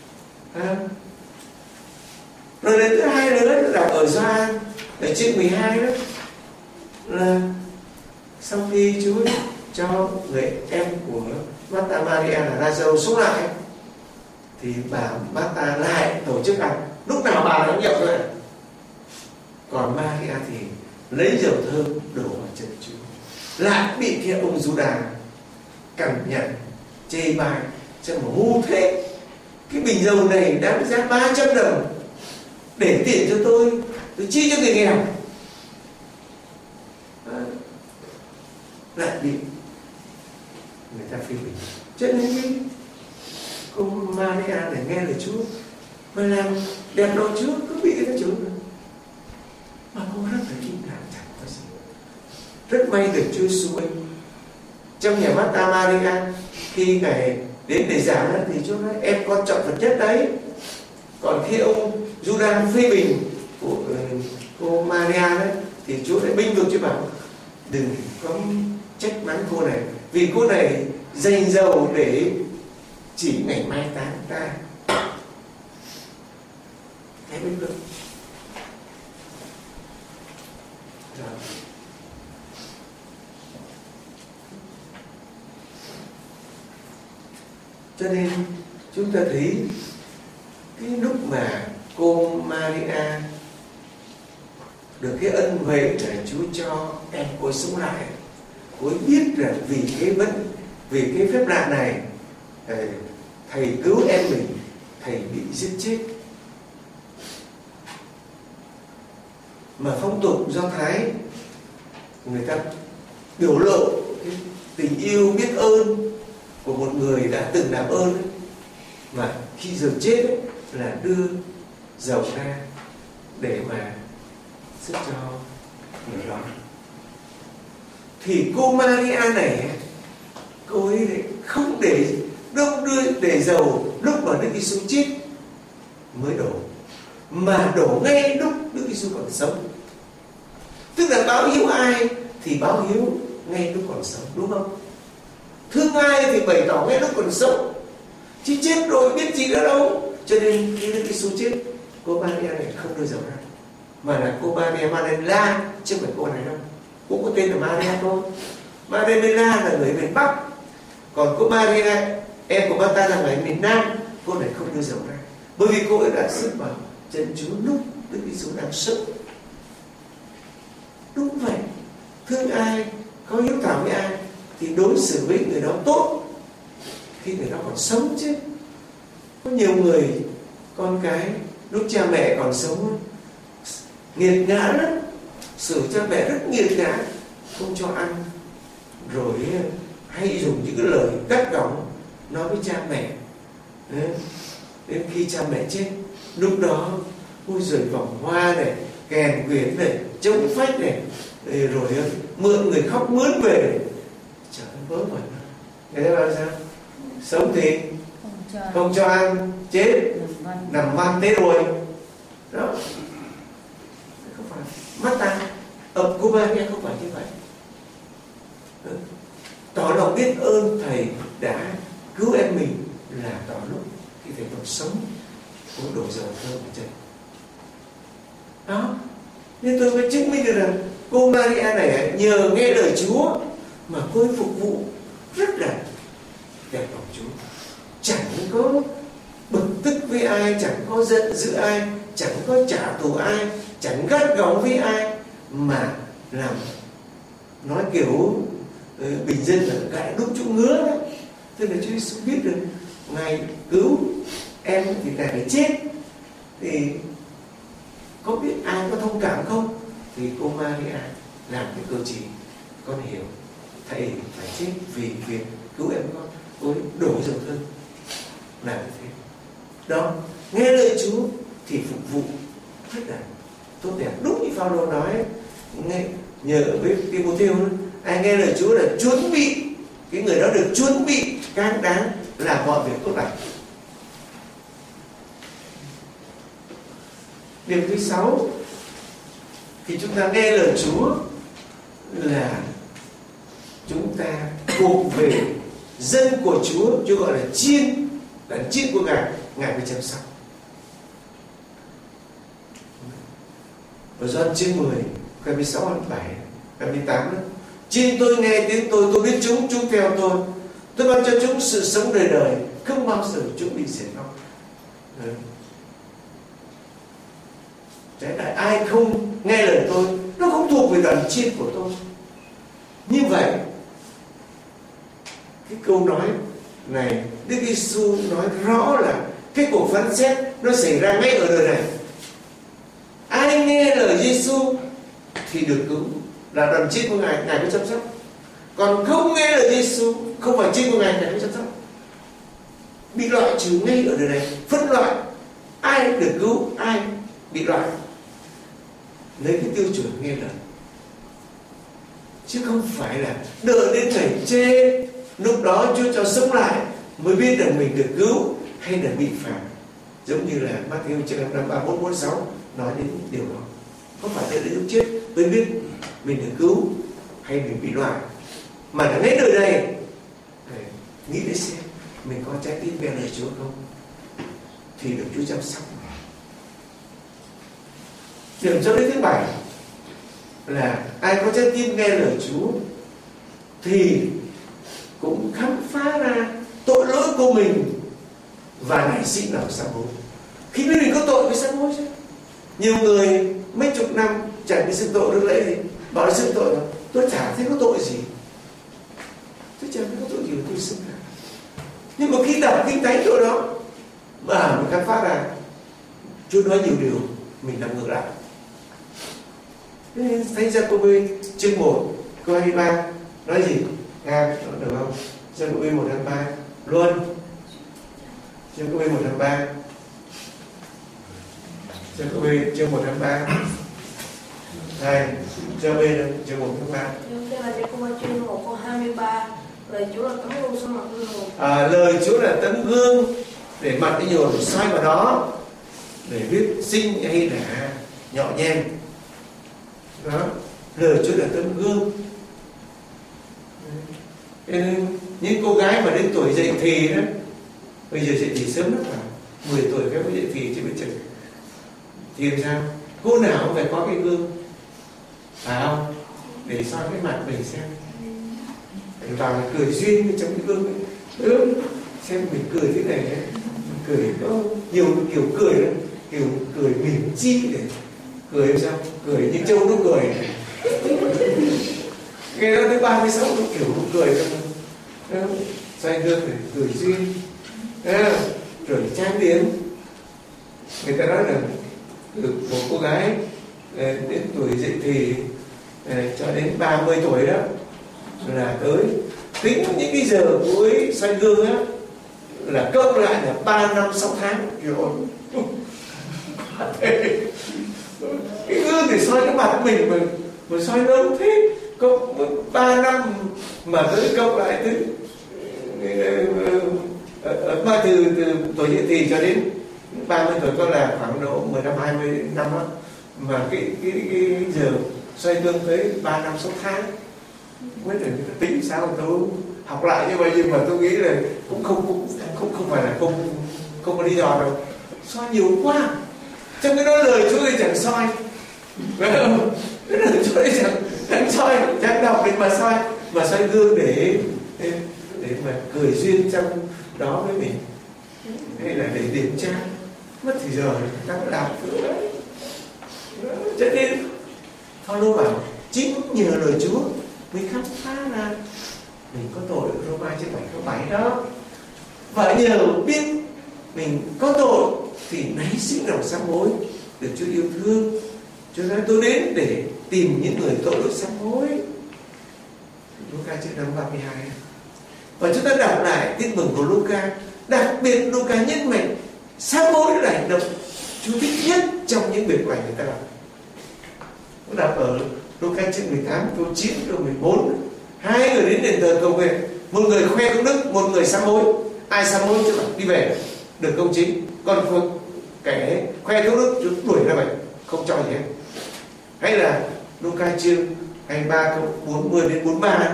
Rồi đến thứ hai nữa là ở Gioan ở chương 12 đó, là sau khi Chúa cho người em của Martha Maria là Lazarus sống lại thì bà Martha lại tổ chức ăn. Lúc nào bà đã nhậu rồi, còn Maria thì lấy dầu thơm đổ vào chân Chúa, lại bị cái ông Giuđa cằn nhằn chê bai cho mà ngu thế, cái bình dầu này đáng giá 300 đồng để tiền cho tôi chi cho người nghèo. Lại bị người ta phê bình. Cho nên cái cô Maria để nghe lời Chúa mà làm đẹp đội Chúa cứ bị người ta chửi nữa. Mà cô rất là im lặng, chẳng có gì. Rất may được Chúa Giêsu trong nhà Martha Maria, khi Ngài đến để giảng thì Chúa nói em quan trọng vật chất đấy. Còn khi ông Giuđa phê bình của cô Maria đấy thì Chúa lại binh vực, Chúa bảo đừng có trách mắng cô này, vì cô này dành dầu để chỉ ngày mai táng ta. Thấy binh vực. Cho nên chúng ta thấy cái lúc mà cô Maria được cái ân huệ là Chúa cho em cô sống lại, cô biết rằng vì cái phép lạ này thầy cứu em mình, thầy bị giết chết. Mà phong tục Do Thái người ta biểu lộ cái tình yêu biết ơn của một người đã từng làm ơn ấy. Mà khi giờ chết ấy, là đưa dầu ra để mà sức cho người đó. Thì cô Maria này, cô ấy không để dầu lúc mà Đức Giêsu chết mới đổ, mà đổ ngay lúc Đức Giêsu còn sống. Tức là báo hiếu ai thì báo hiếu ngay lúc còn sống, đúng không? Thương ai thì bày tỏ ngay lúc còn sống, chứ chết rồi biết gì nữa đâu. Cho nên khi Đức Giêsu chết, cô Maria này không đưa dầu ra, mà là cô Maria Magdalena, chứ không phải cô này đâu. Cũng có tên là Maria thôi. Maria Magdalena là người miền Bắc, còn cô Maria em của Martha là người miền Nam. Cô này không đưa dầu ra, bởi vì cô ấy đã sức vào chân Chúa lúc Đức Giêsu đang sống. Đúng vậy, thương ai, có hiếu thảo với ai thì đối xử với người đó tốt khi người đó còn sống chứ. Có nhiều người con cái lúc cha mẹ còn sống nghiệt ngã lắm, xử cha mẹ rất nghiệt ngã, không cho ăn, rồi hay dùng những cái lời gắt gỏng nói với cha mẹ. Đấy. Đến khi cha mẹ chết, lúc đó ôi giời, vòng hoa này, kèn quyến này, chống phách này, rồi mượn người khóc mướn về này. Trời ơi, vớ vẩn. Thế thế là sao? Sống thì không cho ăn, chết nằm văn thế rồi đó. Không phải mắt ta cô Maria không phải như vậy. Tỏ lòng biết ơn thầy đã cứu em mình là tỏ lúc khi thầy còn sống, cô đổ dầu thơm ở chân đó. Nên tôi mới chứng minh được rằng cô Maria này nhờ nghe lời Chúa mà cô ấy phục vụ rất là đẹp lòng Chúa, chẳng có bực tức với ai, chẳng có giận dữ ai, chẳng có trả thù ai, chẳng gắt gỏng với ai, mà làm nói kiểu bình dân là gãi đúc chỗ ngứa đấy. Tức là Chúa Giêsu biết được Ngài cứu em thì Ngài phải chết, thì có biết ai có thông cảm không? Thì cô Maria làm cái cử chỉ con hiểu, thầy phải chết vì việc cứu em con, cô ấy đổ dầu thơm làm như thế đó. Nghe lời Chúa thì phục vụ rất là tốt đẹp, đúng như Phaolô nói nghe nhờ với Timothée ai nghe lời Chúa là chuẩn bị, cái người đó được chuẩn bị can đáng làm mọi việc tốt lành. Điều thứ 6, khi chúng ta nghe lời Chúa là chúng ta thuộc về dân của Chúa. Chúa gọi là chiên của Ngài phải chăm sóc. Ở Gioan chương 10 câu 16, 17, 28 đó. Chiên tôi nghe tiếng tôi biết chúng theo tôi ban cho chúng sự sống đời đời, không bao giờ chúng bị diệt vong. Trái lại ai không nghe lời tôi, nó không thuộc về đoàn chiên của tôi. Như vậy, cái câu nói này Đức Giêsu nói rõ là cái cuộc phán xét nó xảy ra ngay ở đời này. Ai nghe lời Giêsu thì được cứu, là đoàn chiên của Ngài có chăm sóc. Còn không nghe lời Giêsu, không phải chiên của Ngài có chăm sóc, bị loại trừ ngay ở đời này. Phân loại ai được cứu, ai bị loại, lấy cái tiêu chuẩn nghe lời, chứ không phải là đợi đến ngày chê, lúc đó Chúa cho sống lại mới biết rằng mình được cứu hay là bị phạt. Giống như là Matthew chương 5, 34, 46 nói đến điều đó. Không phải đợi đến lúc chết mới biết mình được cứu hay mình bị loại, mà là ngay đời này nghĩ đến xem mình có trái tim nghe lời Chúa không, thì được Chúa chăm sóc. Điểm cho đến thứ 7 là ai có trái tim nghe lời Chúa thì cũng khám phá ra tội lỗi của mình và nảy sinh lòng sám hối. Khi biết mình có tội mới sám hối chứ. Nhiều người mấy chục năm chẳng bị xưng tội được lễ gì, bảo là xưng tội mà tôi chả thấy có tội gì, tôi chẳng thấy có tội gì mà tôi xưng cả. Nhưng mà khi đọc kinh thánh chỗ đó mà mình khám phá ra Chúa nói nhiều điều mình làm ngược lại. Thánh Giăng-cô-bê chương 1 câu 23 nói gì? Nga được không? Giăng-cô-bê 1:23 luôn. Giăng-cô-bê 1:23. Giăng-cô-bê chương 1:23. Này, Giăng-cô-bê chương 1:23. Giăng-cô-bê chương 1 câu 23. Lời Chúa là tấm gương soi mặt người. Lời Chúa là tấm gương để mặt cái nhồi soi vào đó để biết xinh hay là nhỏ nhen. Đó, lời Chúa là tấm gương. Nên những cô gái mà đến tuổi dậy thì đó, bây giờ dậy thì sớm lắm, 10 tuổi các cô dậy thì chứ bây giờ thì làm sao? Cô nào cũng phải có cái gương, phải không? Để soi cái mặt mình xem, để vào cười duyên trong cái gương ấy. Xem mình cười thế này ấy. Cười có nhiều kiểu cười đó, kiểu cười mỉm chi để cười làm sao? Cười như trâu nó cười. Nghe nó tới 36 nó kiểu nó cười thôi. Xoay gương để cười duyên. Rồi trang điểm. Người ta nói là một cô gái đến tuổi dậy thì cho đến 30 tuổi đó là tới tính những cái giờ cuối xoay gương á là cộng lại là 3 năm 6 tháng rồi. Cái gương để soi cái mặt mình mà soi lâu thế, có 3 năm mà tới cộng lại từ tuổi dậy thì cho đến 30 tuổi có là khoảng độ 10 năm 20 năm đó, mà cái giờ xoay gương tới 3 năm 6 tháng. Mới được tính sao tôi học lại như vậy, nhưng mà tôi nghĩ là cũng không phải là không có lý do đâu. Soi nhiều quá, trong cái đó lời Chúa thì chẳng soi, phải không? Cái lời Chúa thì chẳng soi, chẳng đọc để mà soi, mà soi gương để mà cười duyên trong đó với mình, hay là để điểm tra. Mất thì giờ ta có làm được đấy. Cho nên Phaolô bảo chính nhờ lời Chúa mới khám phá ra mình có tội. Roma chương 7 câu 7 đó. Và nhờ biết mình có tội thì nảy sinh lòng sám hối, được Chúa yêu thương. Chúa nói tôi đến để tìm những người tội lỗi sám hối. Luca chương 5 32. Và chúng ta đọc lại tin mừng của Luca. Đặc biệt Luca nhấn mạnh sám hối là hành động Chúa thích nhất trong những việc lành người ta làm. Nó đọc ở Luca chương 18 câu 9 câu 14 Hai người đến đền thờ cầu nguyện, một người khoe công đức, một người sám hối. Ai sám hối chứ phải đi về được công chính, còn kẻ khoe công đức chúng đuổi ra vậy, không cho gì hết. Hay là Luca chương 23 câu 40 đến 43,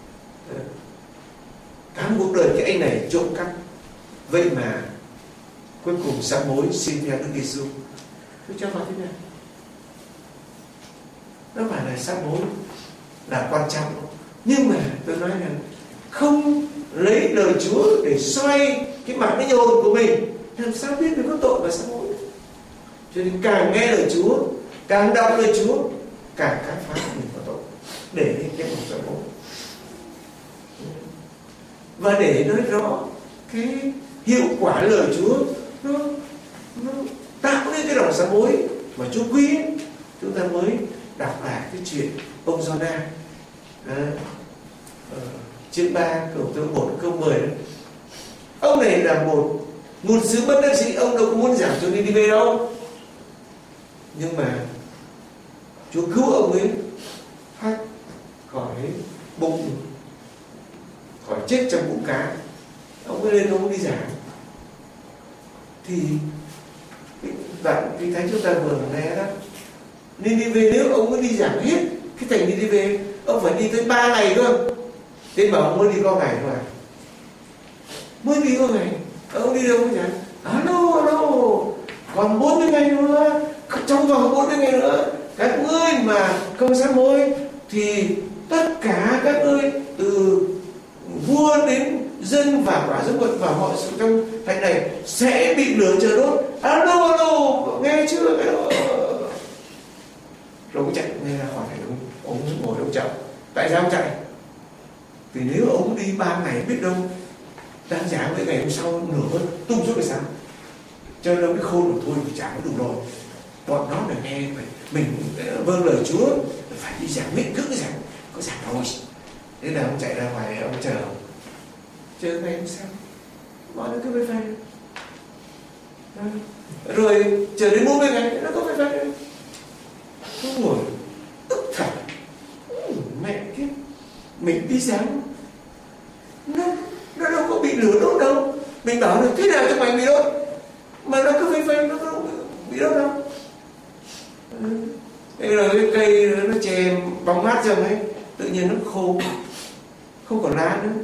tám cuộc đời cái anh này trộm cắp, vậy mà cuối cùng sám hối xin theo Đức Giêsu. Tôi cho vào thế nào? Nó phải là sám hối là quan trọng, nhưng mà tôi nói là không lấy lời Chúa để xoay cái mặt cái nhồn của mình, làm sao biết mình có tội và sám hối. Cho nên càng nghe lời Chúa, càng đọc lời Chúa, càng khám phá mình có tội, để lên cái một sám hối. Và để nói rõ cái hiệu quả lời Chúa nó tạo nên cái lòng sám hối mà Chúa quý, chúng ta mới đọc lại cái chuyện ông Giô-na chương 3 câu 1 câu 10 đó. Ông này là một ngôn sứ bất đắc dĩ, ông đâu có muốn giảng cho Ni-ni-vê đâu, nhưng mà Chúa cứu ông ấy thoát khỏi bụng, khỏi chết trong bụng cá. Ông ấy lên ông đi giảng. Thì cái thánh chúng ta vừa nghe đó, Ni-ni-vê nếu ông mới đi giảng hết cái thành Ni-ni-vê, ông phải đi tới 3 ngày cơ. Thế mà ông mới đi có ngày thôi à? Mới đi có ngày, ông đi đâu mới giảng? Alo, còn 40 ngày nữa, trong vòng 40 ngày nữa các ngươi mà không sám hối thì tất cả các ngươi từ vua đến dân và quả dân quận và mọi sự trong thành này sẽ bị lửa trời đốt. Alo, nghe chưa? Rồi ông chạy nghe ra khỏi thành, ông ngồi ông chậm. Tại sao ông chạy? Vì nếu ông đi 3 ngày biết đâu đang giảng với ngày hôm sau nửa tung xuống thì sao? Cho nên cái khôn của thôi thì chả có đủ rồi. Bọn nó là nghe mình vâng lời Chúa, phải đi giảng miễn cưỡng giảng, có giảng thôi. Thế là ông chạy ra ngoài, ông chờ ngày hôm sau, mọi người cứ phê. Rồi chờ đến 40 ngày nó có phê. Không ngồi tức thật, mẹ kiếp, mình đi giảng nó đâu có bị lửa đốt đâu. Mình bảo được thế nào cho mày bị đốt, mà nó cứ phê nó không bị đốt đâu. Thế là cái cây nó che bóng mát rồi ấy, tự nhiên nó khô, không còn lá nữa.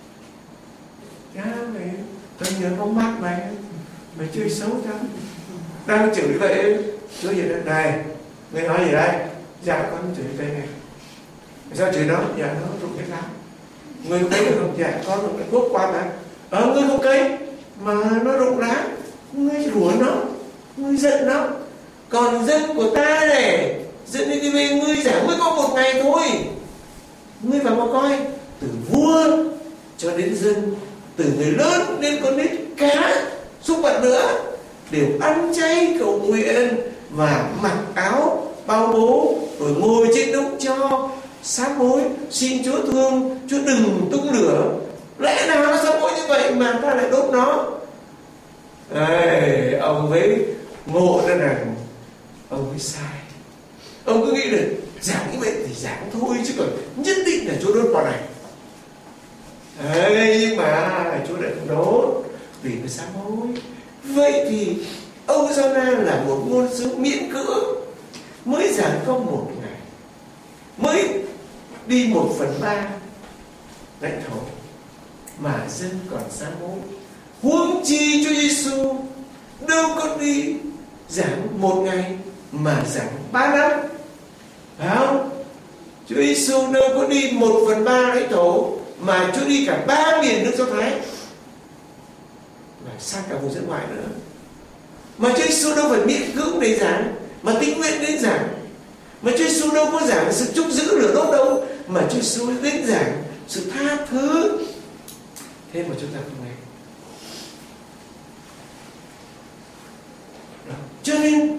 Mày tôi nhớ bóng mát mày chơi xấu chăng? Đang chửi vậy, Chúa gì đó này, người nói gì đây? Dạ con chửi cây này. Sao chửi nó? Dạ nó rụng cái lá. Người cấy được không? Dạ con rụng cái thuốc qua mà. Ngươi không cấy mà nó rụng lá, ngươi rủa nó, ngươi giận nó. Còn dân của ta này, dân Ni-ni-vê, ngươi giảng mới có 1 ngày thôi. Ngươi vào mà coi, từ vua cho đến dân, từ người lớn đến con nít cá, súc vật nữa, đều ăn chay cầu nguyện và mặc áo bao bố, rồi ngồi trên đống tro sám hối, xin Chúa thương, Chúa đừng tung lửa. Lẽ nào nó sám hối như vậy mà ta lại đốt nó? Ông ấy ngộ ra rằng ông ấy sai. Ông cứ nghĩ là giảng như vậy thì giảng thôi, chứ còn nhất định là Chúa đốt bọn này. Nhưng mà Chúa lại không đốt vì nó sám hối. Vậy thì ông Giô-na là một ngôn sứ miễn cưỡng, mới giảng có 1 ngày, mới đi 1/3 lãnh thổ mà dân còn sám hối. Huống chi Chúa Giêsu đâu có đi giảng 1 ngày mà giảng 3 năm, phải không? Chúa Giêsu đâu có đi 1/3 lãnh thổ mà Chúa đi cả 3 miền nước Do Thái, và sang cả vùng dân ngoại nữa. Mà Chúa Giêsu đâu phải miễn cưỡng để giảng, mà tình nguyện đến giảng. Mà Chúa Giêsu đâu có giảng sự trúc giữ lửa đốt đâu, mà Chúa Giêsu đến giảng sự tha thứ. Thế mà chúng ta không nghe. Cho nên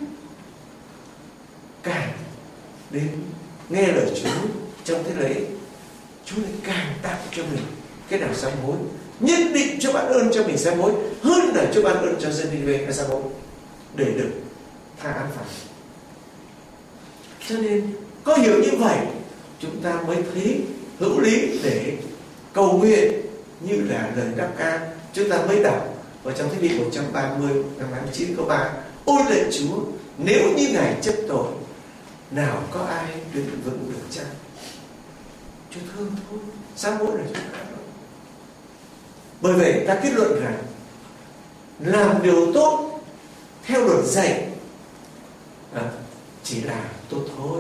càng đến nghe lời Chúa trong thế lễ, Chúa lại càng tạo cho mình cái nào sám hối. Nhất định cho ban ơn cho mình sám hối hơn là cho ban ơn cho dân Ni-ni-vê sám hối để được tha án phạt. Cho nên có hiểu như vậy, chúng ta mới thấy hữu lý để cầu nguyện như là lời đáp ca chúng ta mới đọc ở trong Thi Vị 130 năm 29 câu 3. Ôi lạy Chúa, nếu như Ngài chấp tội, nào có ai đứng vững được chăng? Chúa thương thôi, sám hối là chúng ta thôi. Bởi vậy ta kết luận rằng làm điều tốt theo luật dạy chỉ là tốt thôi.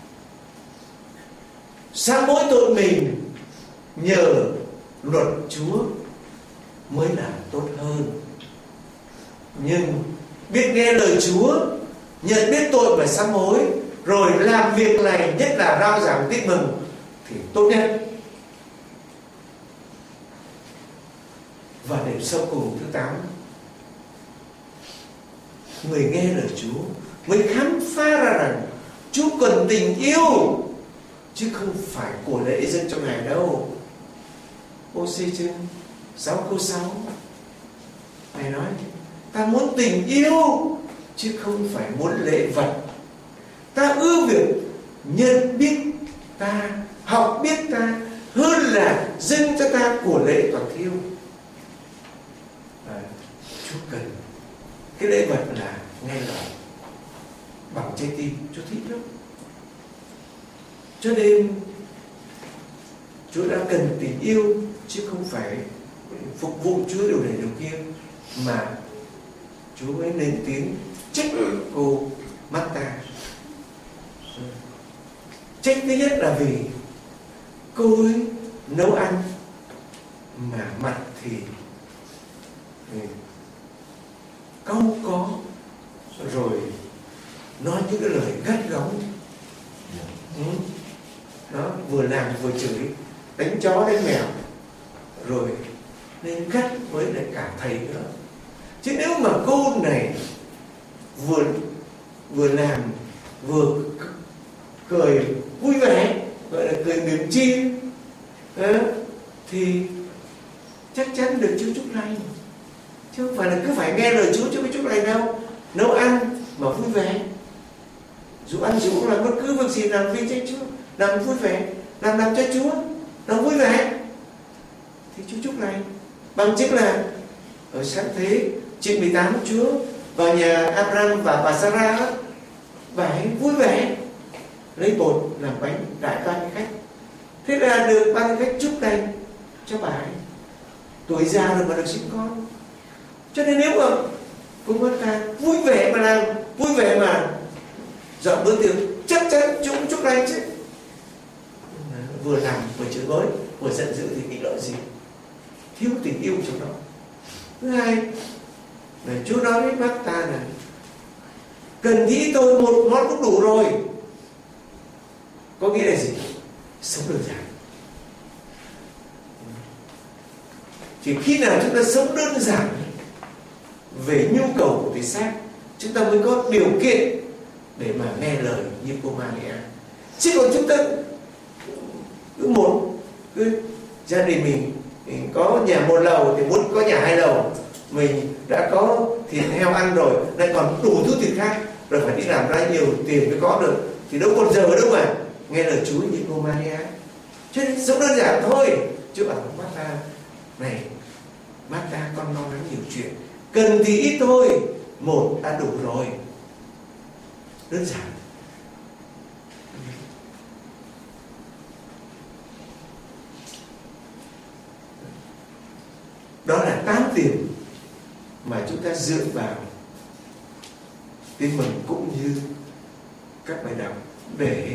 Sám hối tội mình nhờ luật Chúa mới là tốt hơn. Nhưng biết nghe lời Chúa, nhận biết tội và sám hối, rồi làm việc này, nhất là rao giảng tin mừng, thì tốt nhất. Và điểm sau cùng thứ 8, người nghe lời Chúa mới khám phá ra rằng Chúa cần tình yêu, chứ không phải của lễ dâng cho Ngài đâu. Ô-xê chương 6 câu 6 Ngài nói ta muốn tình yêu chứ không phải muốn lễ vật. Ta ưa việc nhận biết ta, học biết ta, hơn là dâng cho ta của lễ toàn thiêu. Chúa cần cái lễ vật là nghe lời bằng trái tim. Chúa thích lắm. Cho nên Chúa đã cần tình yêu chứ không phải phục vụ Chúa điều này điều kia, mà Chúa mới lên tiếng trách cô Marta. Trách thứ nhất là vì cô ấy nấu ăn mà mặt thì cau có, rồi nói những cái lời gắt gỏng. Nó vừa làm vừa chửi, đánh chó đánh mèo, rồi nên gắt với lại cả thầy nữa. Chứ nếu mà cô này vừa làm vừa cười vui vẻ, gọi là cười mỉm chi, thì chắc chắn được Chúa chúc lành. Chứ không phải là cứ phải nghe lời Chúa chứ mới chúc lành đâu. Nấu ăn mà vui vẻ, dù ăn dù làm bất cứ việc gì làm vì cho Chúa, làm vui vẻ, làm cho Chúa, làm vui vẻ, thì Chúa chúc lành. Bằng chứng là ở sáng thế chương 18, Chúa vào nhà Abraham và bà Sarah, bà ấy vui vẻ lấy bột làm bánh đại ban khách. Thế là được ban khách chúc lành cho bà ấy, tuổi già rồi mà được sinh con. Cho nên nếu mà cô Marta vui vẻ mà làm, vui vẻ mà dọn bữa tiệc, chắc chắn chúng chúc lành chứ. Vừa làm vừa chửi bới, vừa giận dữ thì bị lợi gì? Thiếu tình yêu trong đó. Thứ hai là Chúa nói với Marta là cần nghĩ tôi một món cũng đủ rồi. Có nghĩa là gì? Sống đơn giản. Chỉ khi nào chúng ta sống đơn giản về nhu cầu của thể xác, chúng ta mới có điều kiện để mà nghe lời như cô Maria. Chứ còn chúng ta cứ gia đình mình có nhà một lầu thì muốn có nhà hai lầu, mình đã có thịt heo ăn rồi, lại còn đủ thứ thịt khác, rồi phải đi làm ra nhiều tiền mới có được, thì đâu còn giờ đâu mà nghe lời Chúa như cô Maria. Cho nên sống đơn giản thôi. Chúa bảo Marta này, Marta con lo lắng nhiều chuyện, cần thì ít thôi, một đã đủ rồi. Đơn giản. Đó là 8 điểm mà chúng ta dựa vào tin mừng cũng như các bài đọc để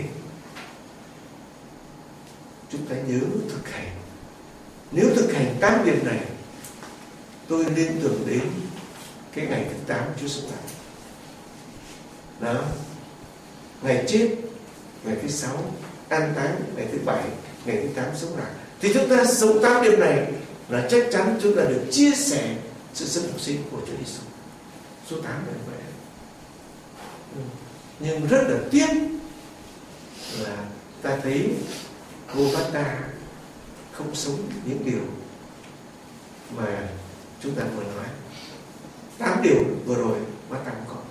chúng ta nhớ thực hành. Nếu thực hành 8 điểm này, tôi liên tưởng đến cái ngày thứ 8 Chúa sống lại. Đó, ngày chết, ngày thứ 6 an táng, ngày thứ 7, ngày thứ 8 sống lại. Thì chúng ta sống 8 điểm này là chắc chắn chúng ta được chia sẻ sự sống phục sinh của Chúa Giêsu. Số 8 là vậy. Nhưng rất là tiếc là ta thấy cô Marta không sống những điều mà chúng ta vừa nói. 8 điều vừa rồi Marta không có.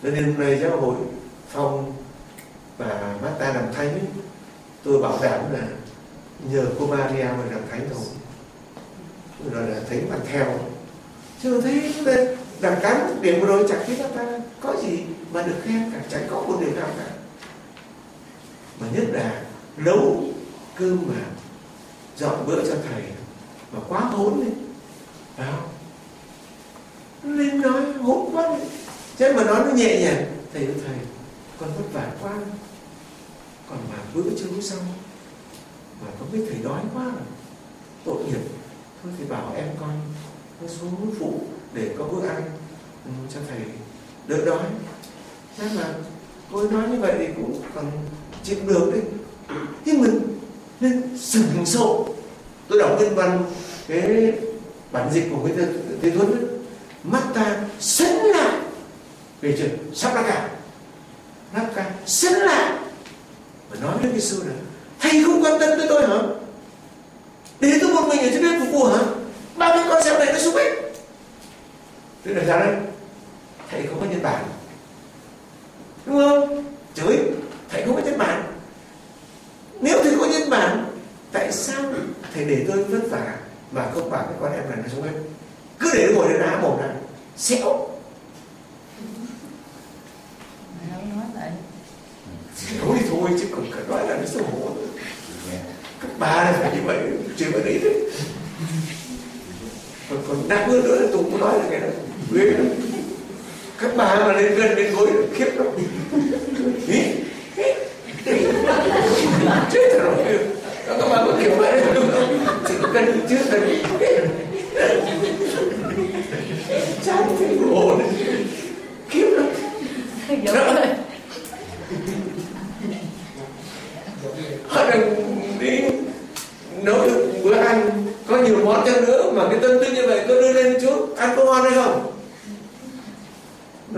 Nên hôm nay giáo hội Phong và Marta làm thánh ấy, tôi bảo đảm là nhờ cô Maria mà làm thánh thôi, rồi là thánh bằng theo. Chứ thấy đàm cán điểm vừa rồi chẳng thấy ta có gì mà được khen cả, chẳng có một điều nào cả. Mà nhất là nấu cơm mà dọn bữa cho thầy mà quá hỗn đi, phải không? Nên nói hỗn quá đi. Chứ mà nói nó nhẹ nhàng, thầy ơi thầy, con vất vả quá, còn mà bữa chưa có xong, mà con biết thầy đói quá rồi, tội nghiệp. Thôi thì bảo em con nó xuống phụ để có bữa ăn cho thầy đỡ đói. Chắc là cô nói như vậy thì cũng còn chịu được đấy. Nhưng mình nên sửng sộ. Tôi đọc nhân văn cái bản dịch của cái Thế Thuấn ấy. Marta sấn lại về chuyện sắp lắc cả sấn lại và nói với Giêsu là thầy không quan tâm tới tôi hả? Để tôi một mình ở trên bếp phục vụ hả? Bao nhiêu con xéo này nó xúc hết. Tức là sao đấy? Thầy không có nhân bản, đúng không? Chửi thầy không có nhân bản. Nếu thầy có nhân bản, tại sao thầy để tôi vất vả mà không bảo cái con em này nó xúc hết? Cứ để nó ngồi lên đá mồm ra xéo. Xéo đi thôi chứ còn phải nói là nó xấu hổ. Các bà là phải như vậy, chứ mà đấy đấy. Còn nặng hơn nữa là tôi cũng nói là cái đó ghê lắm. Các bà mà lên gần đến gối là khiếp lắm. Chết rồi. Các bà có kiểu vậy đúng không? Chỉ có cần chứ cần chán cái ồn khiếp lắm. Họ đừng đi nấu được bữa ăn có nhiều món cho nữa mà cái tâm tư như vậy tôi đưa lên chú ăn có ngon hay không? Đó.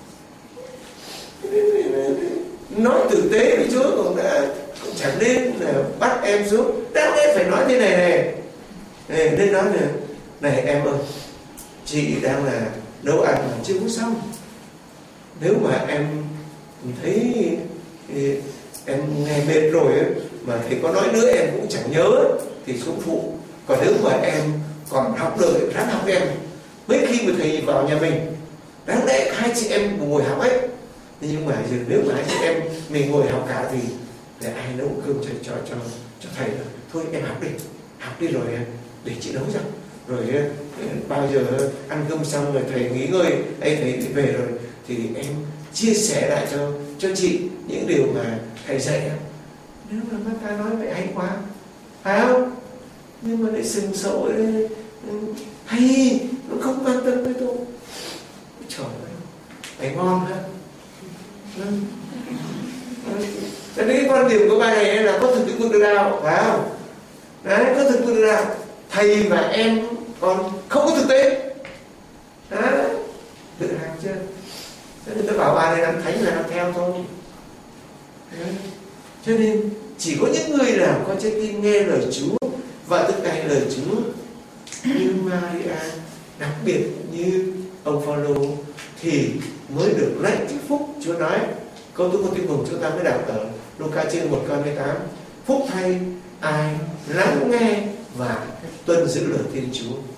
Nói tử tế với Chúa cũng chẳng nên là bắt em xuống. Đáng lẽ phải nói thế này nên nói là này em ơi, chị đang là nấu ăn mà chưa có xong. Nếu mà em thấy em nghe mệt rồi ấy, mà thầy có nói nữa em cũng chẳng nhớ thì xuống phụ. Còn nếu mà em còn học được ráng học em. Mấy khi mà thầy vào nhà mình, đáng lẽ hai chị em ngồi học ấy, nhưng mà nếu mà hai chị em mình ngồi học cả thì ai nấu cơm cho thầy là thôi em học đi rồi để chị nấu cho. Rồi bao giờ ăn cơm xong rồi thầy nghỉ ngơi, thầy về rồi thì em chia sẻ lại cho chị những điều mà thầy dạy. Nếu mà bác ta nói vậy hay quá, phải không? Nhưng mà lại sừng sộ hay nó không quan tâm với tôi. Trời ơi, phải ngon ha. Cho nên cái quan điểm của bài này là có thực cái quân đạo, phải không? Đấy, có thực quân đạo. Thầy và em còn không có thực tế. Đấy, tự hào chưa? Cho nên tôi bảo bà này làm thánh là làm theo thôi. Đấy. Cho nên chỉ có những người nào có trái tim nghe lời Chúa và thực hành lời Chúa như Maria, đặc biệt như ông Phaolô thì mới được lãnh cái phúc. Chúa nói câu tôi có tin mừng chúng ta mới đọc ở Luca chương 1:18, phúc thay ai lắng nghe và tuân giữ lời Thiên Chúa.